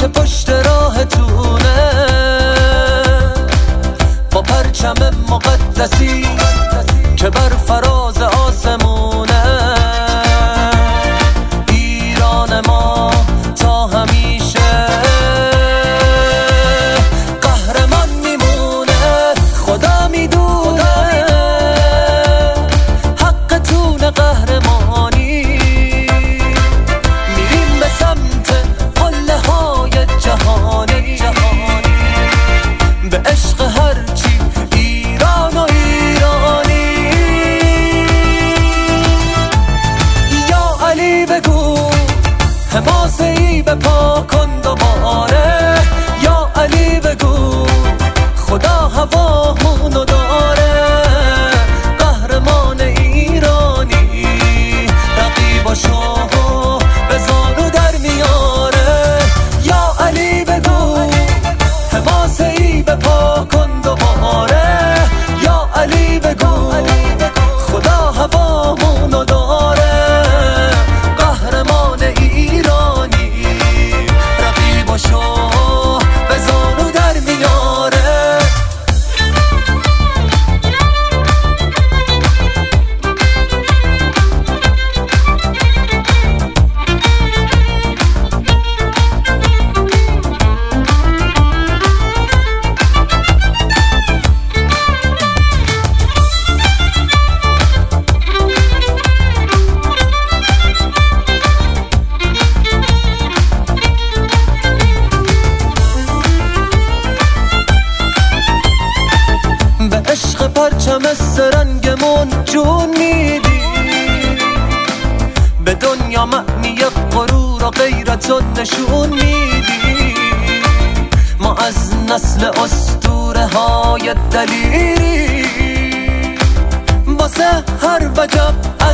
که پشت راهتونه، با پرچم مقدسی که بر فراز آسمونه. ایران ما تا همیشه قهرمان میمونه. خدا میدونه حقتون قهرمانی. میریم به سمت قله های جهانی، به عشق هرچی ایران و ایرانی. یا علی بگو حماسه ای به پا کن دوباره. یا علی بگو خدا هوامونو داره. قهرمان ایرانی رقیباشو به زانو در میاره. یا علی بگو حماسه ای به پا کن دوباره. یا علی بگو خدا هوامونو داره. قهرمان ایرانی رقیباشو به زانو در میاره. به عشق پرچم سرنگمون جون میدی. به دنیا معنی غرور و غیرت و نشون میدی. ما از نسل اسطوره های دلیری، واسه هر وجب